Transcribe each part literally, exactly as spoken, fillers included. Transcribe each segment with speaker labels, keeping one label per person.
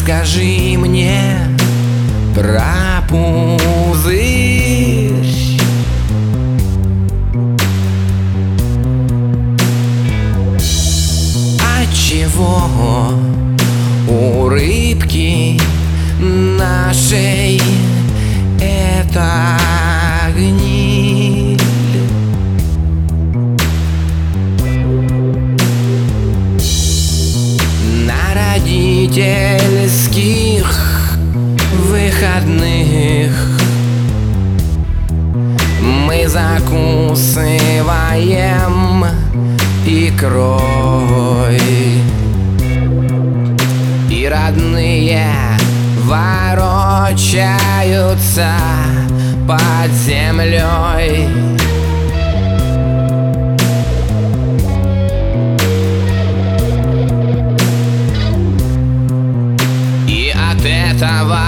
Speaker 1: Расскажи мне про пузырь. Отчего у рыбки нашей это гниль? На родительских выходных мы закусываем икрой, и родные ворочаются под землей. И от этого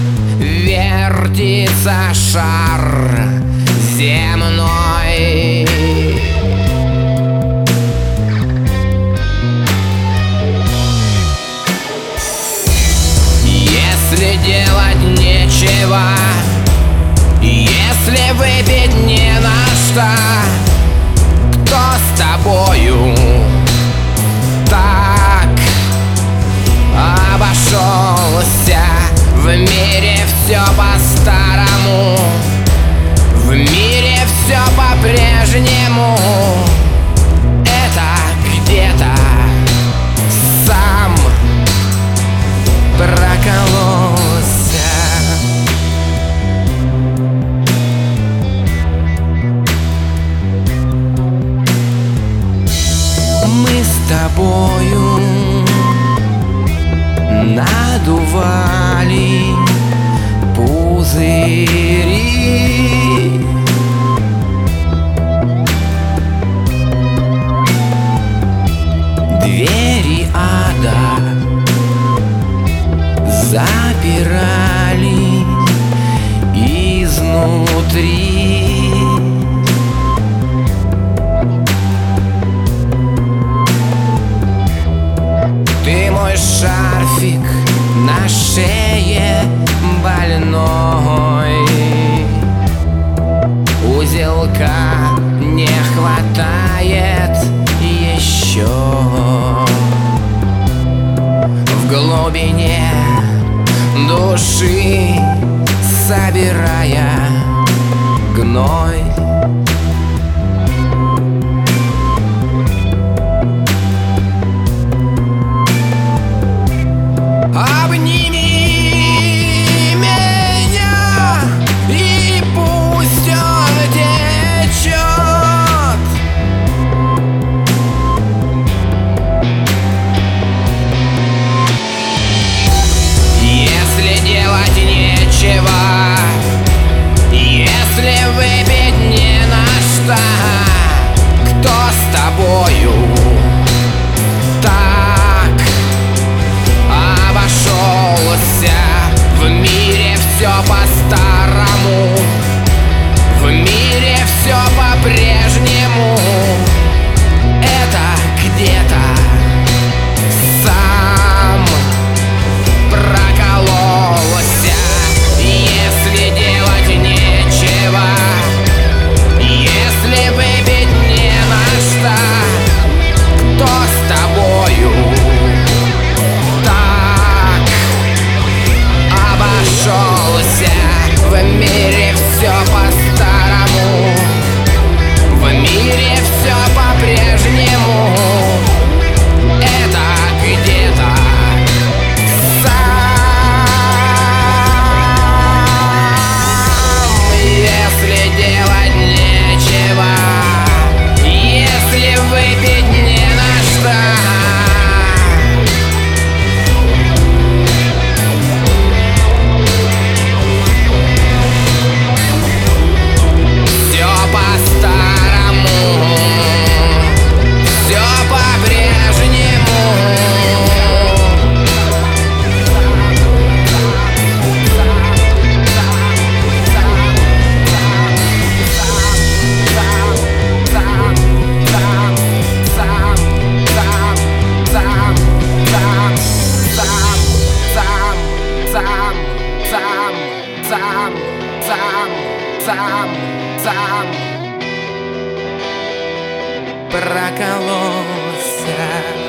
Speaker 1: вертится шар земной. Если делать нечего, если выпить не на что, кто с тобою так обошелся? В мире все по-старому, в мире все по-прежнему. Это где-то сам прокололся. Мы с тобою надували пузыри, двери ада запирали изнутри. Ты мой шарфик на шее больной, узелка не хватает еще. В глубине души собирая гной, обними меня, и пусть он течет. Если делать нечего, если выпить не на что, кто с тобою так обошелся? В мире все по-старому, в мире все по-прежнему. Это где-то сам прокололся. Если делать нечего, если выпить не на что, сам, сам, сам прокололся.